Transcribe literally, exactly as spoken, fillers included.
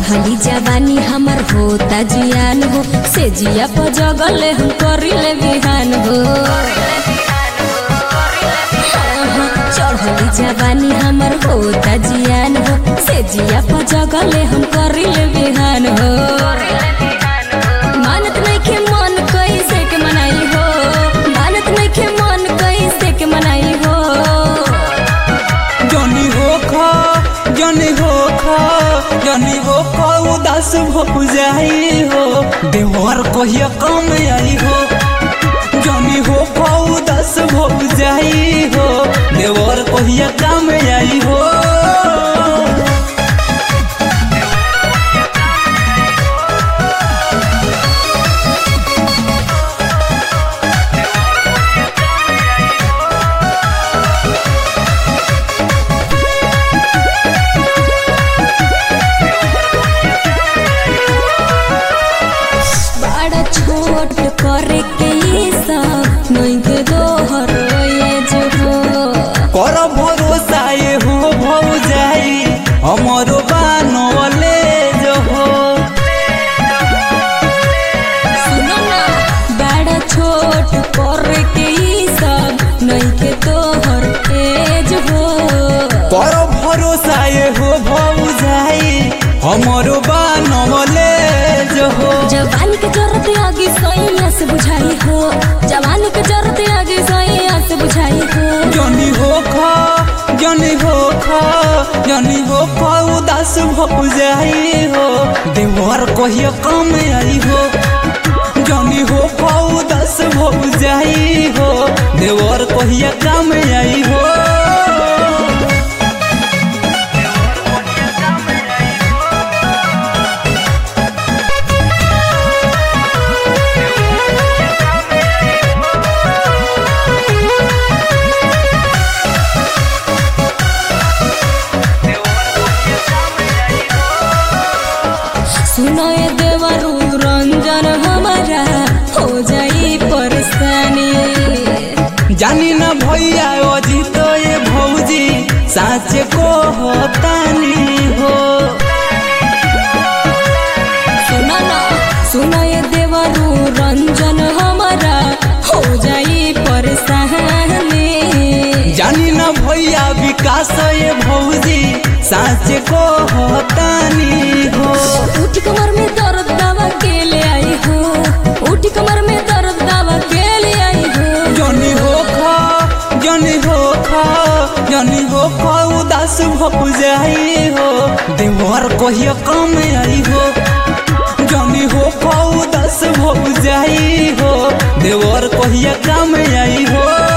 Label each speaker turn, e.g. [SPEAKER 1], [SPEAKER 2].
[SPEAKER 1] चढ़ली जवानी हमर होता जियान हो से जिया पर जगले हम करिले बिहान हो। चढ़ली जवानी हमर होता जियान हो से जिया पर जगले हम करिले बिहान हो। मानत नहीं के मन कैसे के मनाई हो, मानत नहीं के मन कैसे के मनाई हो।
[SPEAKER 2] जनी हो खा जनी हो खा जनी हो खा उदास हो जाई हो, देवर कहिया काम आई हो। जनी हो खा उदास हो जाई हो, देवर कहिया काम आई हो।
[SPEAKER 1] छोट करे के सब नहीं के दोहर जो हो
[SPEAKER 2] कर भरोसा ये हो भौ जाई हमरो बानवले जो हो।
[SPEAKER 1] सुनो ना बड़ा छोट करे के सब नहीं के दोहर जो हो
[SPEAKER 2] कर भरोसा ये हो भौ जाई हमरो बानवले जो हो।
[SPEAKER 1] जवानी के जरूरत आगे सैया से बुझाई हो, जवानी के जरूरत आगे सैया से बुझाई हो।
[SPEAKER 2] जनी हो खा जनी हो खा जनी हो खा उदास हो जाई हो, देवर कहिया काम आई हो। जनी हो खा उदास हो जाई हो, देवर कहिया काम आई हो।
[SPEAKER 1] सुनो ये देवरू रंजन हमारा हो जाई परेशानी।
[SPEAKER 2] जानी ना भैया अजी तो ये भौजी साच को होतानी हो।
[SPEAKER 1] सुनो ना सुनो ये देवरू रंजन हमारा हो जाई परेशानी।
[SPEAKER 2] जानी ना भैया विकास ये भौजी साच को होतानी हो।
[SPEAKER 1] उठ कमर में दर्द दवा के ले आई हो, उठ कमर में दर्द दवा के ले आई हो।
[SPEAKER 2] जनी हो खा जनी हो खा जनी हो खा उदास हो जाई हो, देवर कहिया काम आई हो। जनी हो खा उदास हो जाई हो, देवर कहिया काम आई हो।